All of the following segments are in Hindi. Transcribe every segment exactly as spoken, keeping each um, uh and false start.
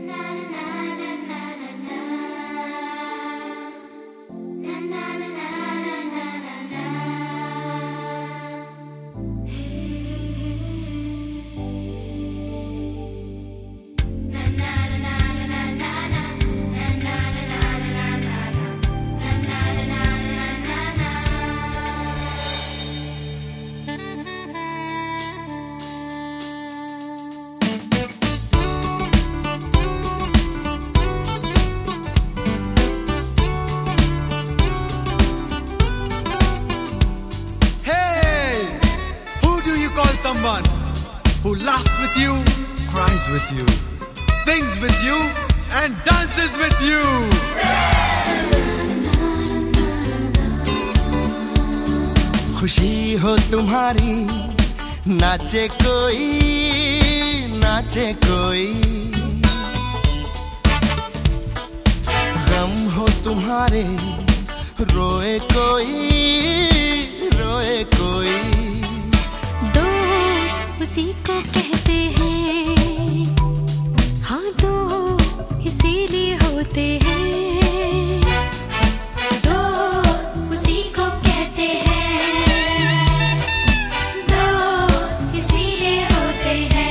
Someone who laughs with you, cries with you, sings with you, and dances with you. खुशी हो तुम्हारी, नाचे कोई, नाचे कोई। गम हो तुम्हारे, रोए कोई, रोए कोई। उसी को कहते हैं, हाँ दोस्त इसीलिए होते हैं। दोस्त उसी को कहते हैं, दोस्त इसीलिए होते हैं।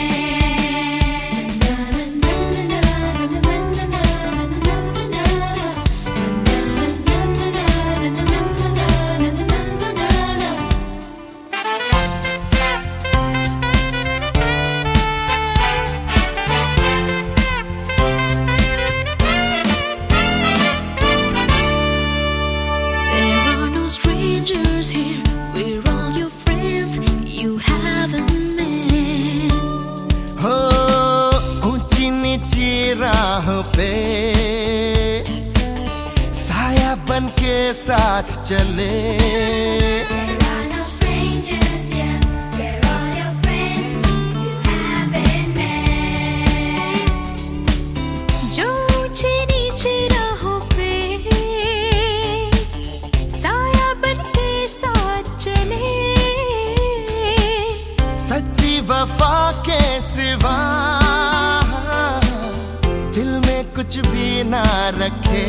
राह पे साया बन के साथ चले। जो ऊंची नीची राहों पे साया बन के साथ चले। सच्ची वफा के सिवा कुछ भी ना रखे।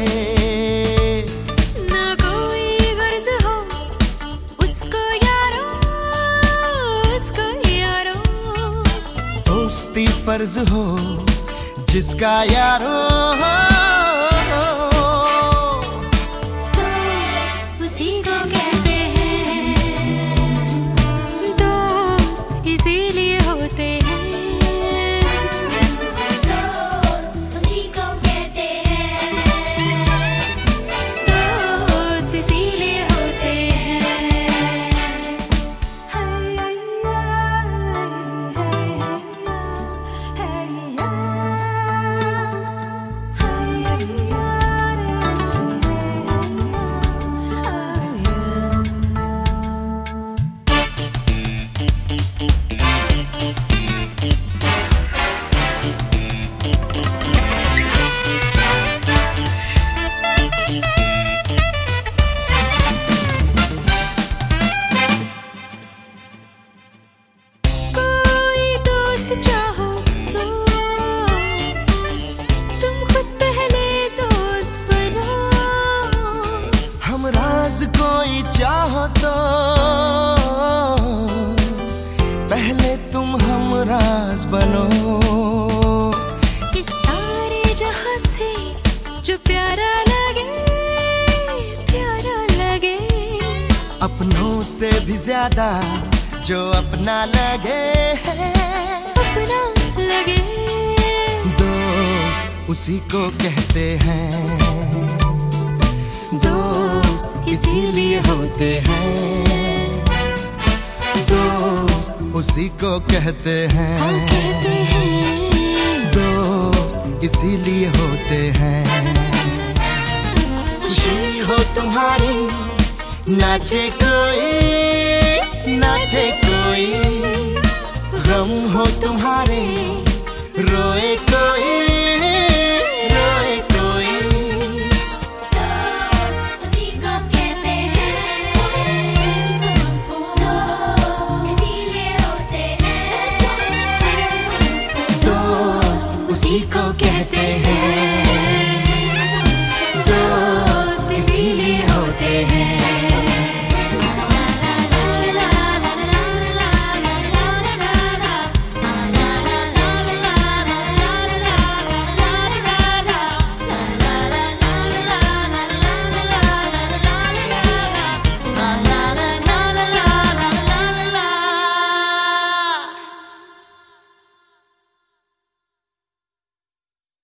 ना कोई गर्ज हो उसको यारो, उसको यारो। दोस्ती फर्ज हो जिसका यारो। दोस्त उसी को कहते हैं, दोस्त इसीलिए होते हैं। कोई चाहो तो पहले तुम हमराज बनो। इस सारे जहां से जो प्यारा लगे, प्यारा लगे। अपनों से भी ज्यादा जो अपना लगे, अपना लगे। दोस्त उसी को कहते हैं, दोस्त इसीलिए होते हैं। दोस्त उसी को कहते हैं, हाँ कहते हैं। दोस्त इसीलिए होते हैं। खुशी हो तुम्हारी, नाचे कोई, नाचे कोई। गम हो तुम्हारे, रोए कोई, रोए कोई। को कहते हैं।